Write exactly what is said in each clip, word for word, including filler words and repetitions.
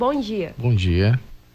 Bom dia. Bom dia.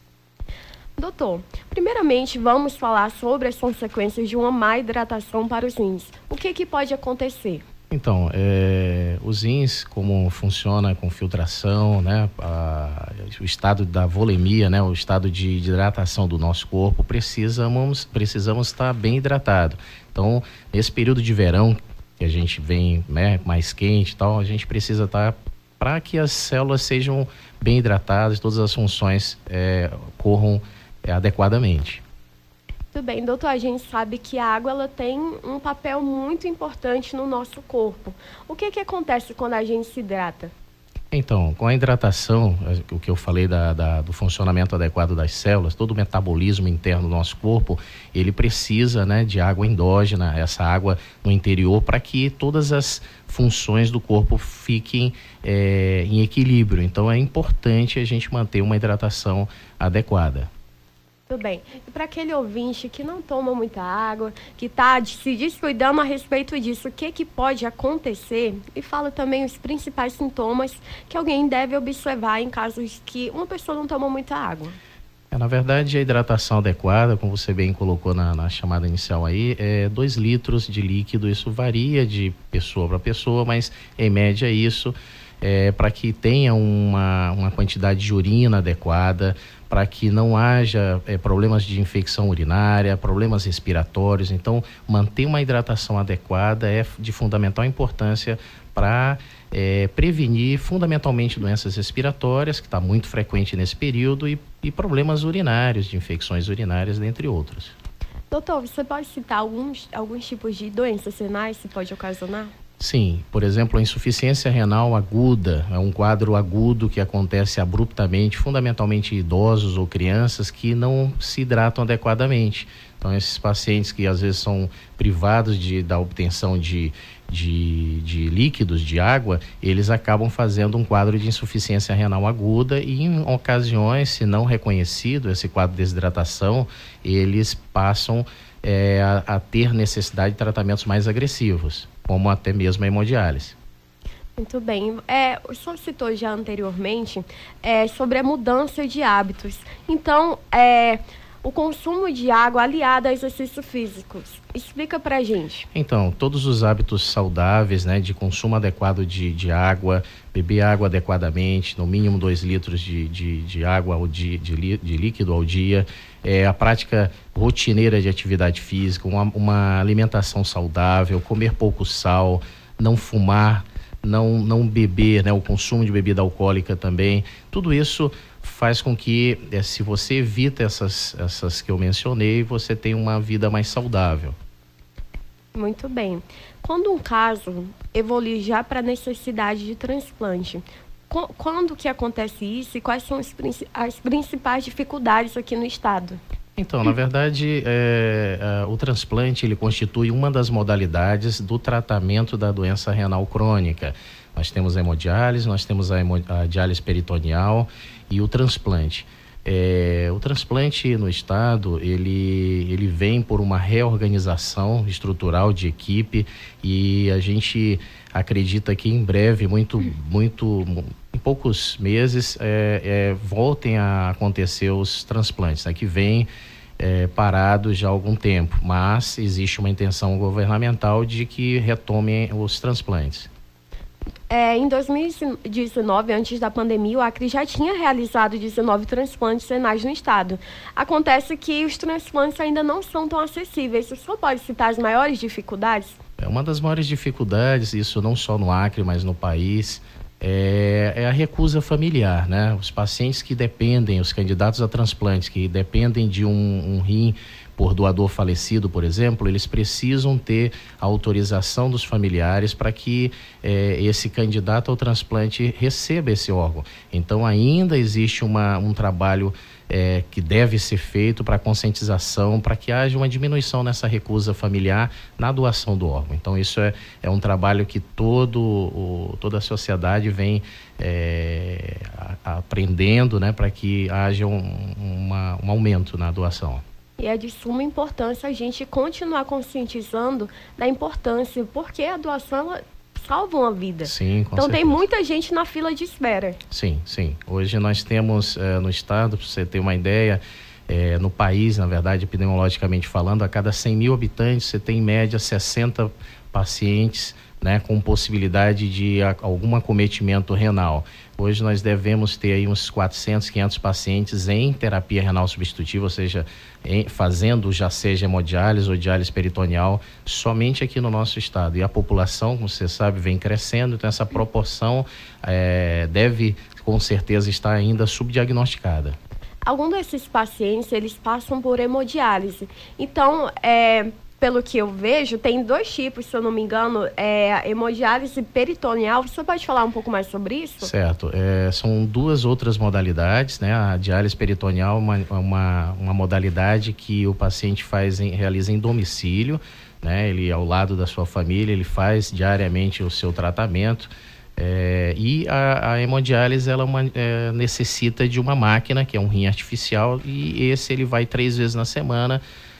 Doutor, primeiramente vamos falar sobre as consequências de uma má hidratação para os rins. O que que pode acontecer? Então, é, os rins, como funciona com filtração, né, a, o estado da volemia, né, o estado de, de hidratação do nosso corpo, precisamos, precisamos estar bem hidratado. Então, nesse período de verão, que a gente vem, né, mais quente e tal, a gente precisa estar para que as células sejam bem hidratadas, todas as funções é, corram é, adequadamente. Tudo bem, doutor, a gente sabe que a água ela tem um papel muito importante no nosso corpo. O que que acontece quando a gente se hidrata? Então, com a hidratação, o que eu falei da, da, do funcionamento adequado das células, todo o metabolismo interno do nosso corpo, ele precisa, né, de água endógena, essa água no interior, para que todas as funções do corpo fiquem é, em equilíbrio. Então, é importante a gente manter uma hidratação adequada. Tudo bem. E para aquele ouvinte que não toma muita água, que está se descuidando a respeito disso, o que que pode acontecer? E fala também os principais sintomas que alguém deve observar em casos que uma pessoa não toma muita água. É, na verdade, a hidratação adequada, como você bem colocou na, na chamada inicial aí, é dois litros de líquido. Isso varia de pessoa para pessoa, mas em média isso é para que tenha uma, uma quantidade de urina adequada, para que não haja é, problemas de infecção urinária, problemas respiratórios. Então, manter uma hidratação adequada é de fundamental importância para é, prevenir fundamentalmente doenças respiratórias, que está muito frequente nesse período, e, e problemas urinários, de infecções urinárias, dentre outros. Doutor, você pode citar alguns, alguns tipos de doenças renais que pode ocasionar? Sim, por exemplo, a insuficiência renal aguda é um quadro agudo que acontece abruptamente, fundamentalmente em idosos ou crianças que não se hidratam adequadamente. Então, esses pacientes que às vezes são privados de, da obtenção de, de, de líquidos, de água, eles acabam fazendo um quadro de insuficiência renal aguda e, em ocasiões, se não reconhecido esse quadro de desidratação, eles passam é, a, a ter necessidade de tratamentos mais agressivos, como até mesmo a hemodiálise. Muito bem. É, o senhor citou já anteriormente é, sobre a mudança de hábitos. Então, é, o consumo de água aliado a exercícios físicos. Explica pra gente. Então, todos os hábitos saudáveis, né, de consumo adequado de, de água, beber água adequadamente, no mínimo dois litros de, de, de água ao dia, de, de líquido ao dia, é, a prática rotineira de atividade física, uma, uma alimentação saudável, comer pouco sal, não fumar, não, não beber, né, o consumo de bebida alcoólica também, tudo isso faz com que, é, se você evita essas, essas que eu mencionei, você tenha uma vida mais saudável. Muito bem. Quando um caso evolui já para necessidade de transplante, quando que acontece isso e quais são as, as principais dificuldades aqui no estado? Então, na verdade, é, é, o transplante ele constitui uma das modalidades do tratamento da doença renal crônica. Nós temos a hemodiálise, nós temos a, hemo, a diálise peritoneal e o transplante. É, o transplante no estado, ele, ele vem por uma reorganização estrutural de equipe e a gente acredita que em breve, muito, muito, em poucos meses, é, é, voltem a acontecer os transplantes, né, que vem é, parados já há algum tempo, mas existe uma intenção governamental de que retomem os transplantes. É, em dois mil e dezenove, antes da pandemia, o Acre já tinha realizado dezenove transplantes renais no estado. Acontece que os transplantes ainda não são tão acessíveis. O senhor pode citar as maiores dificuldades? É uma das maiores dificuldades, isso não só no Acre, mas no país, é, é a recusa familiar, né? Os pacientes que dependem, os candidatos a transplantes, que dependem de um, um rim por doador falecido, por exemplo, eles precisam ter a autorização dos familiares para que eh, esse candidato ao transplante receba esse órgão. Então ainda existe uma, um trabalho eh, que deve ser feito para conscientização, para que haja uma diminuição nessa recusa familiar na doação do órgão. Então isso é, é um trabalho que todo, o, toda a sociedade vem eh, a, a aprendendo, né, para que haja um, uma, um aumento na doação. E é de suma importância a gente continuar conscientizando da importância, porque a doação salva uma vida. Sim, com Então certeza. tem muita gente na fila de espera. Sim, sim. Hoje nós temos eh, no estado, para você ter uma ideia, eh, no país, na verdade, epidemiologicamente falando, a cada cem mil habitantes você tem em média sessenta pacientes, né, com possibilidade de a, algum acometimento renal. Hoje nós devemos ter aí uns quatrocentos, quinhentos pacientes em terapia renal substitutiva, ou seja, em, fazendo já seja hemodiálise ou diálise peritoneal, somente aqui no nosso estado. E a população, como você sabe, vem crescendo, então essa proporção é, deve com certeza estar ainda subdiagnosticada. Alguns desses pacientes, eles passam por hemodiálise. Então, é... pelo que eu vejo, tem dois tipos, se eu não me engano, é hemodiálise peritoneal. Você pode falar um pouco mais sobre isso? Certo. É, são duas outras modalidades, né? A diálise peritoneal é uma, uma, uma modalidade que o paciente faz em, realiza em domicílio, né? Ele, ao lado da sua família, ele faz diariamente o seu tratamento. É, e a, a hemodiálise, ela uma, é, necessita de uma máquina, que é um rim artificial, e esse ele vai três vezes na semana,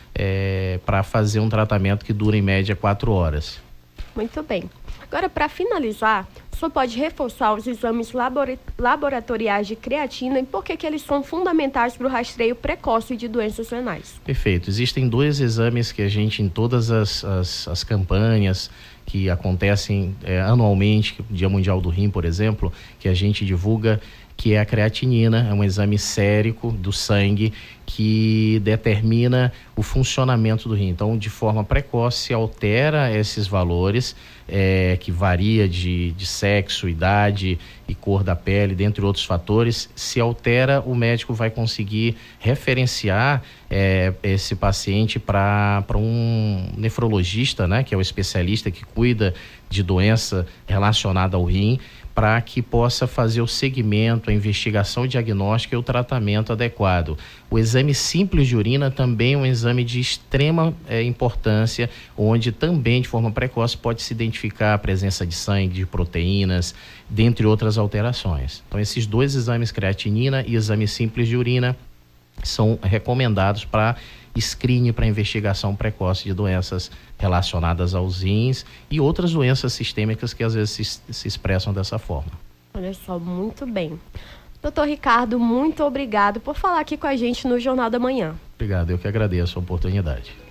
É, para fazer um tratamento que dura em média quatro horas. Muito bem. Agora, para finalizar, o senhor pode reforçar os exames labora- laboratoriais de creatina e por que que eles são fundamentais para o rastreio precoce de doenças renais? Perfeito. Existem dois exames que a gente, em todas as, as, as campanhas que acontecem é, anualmente, Dia Mundial do Rim, por exemplo, que a gente divulga, que é a creatinina, é um exame sérico do sangue que determina o funcionamento do rim. Então, de forma precoce, se altera esses valores, é, que varia de, de sexo, idade e cor da pele, dentre outros fatores. Se altera, o médico vai conseguir referenciar é, esse paciente para para um nefrologista, né, que é o especialista que cuida de doença relacionada ao rim, para que possa fazer o segmento, a investigação diagnóstica e o tratamento adequado. O exame simples de urina também é um exame de extrema eh, importância, onde também de forma precoce pode se identificar a presença de sangue, de proteínas, dentre outras alterações. Então esses dois exames, creatinina e exame simples de urina, são recomendados para screening, para investigação precoce de doenças relacionadas aos rins e outras doenças sistêmicas que às vezes se, se expressam dessa forma. Olha só, muito bem. Doutor Ricardo, muito obrigado por falar aqui com a gente no Jornal da Manhã. Obrigado, eu que agradeço a oportunidade.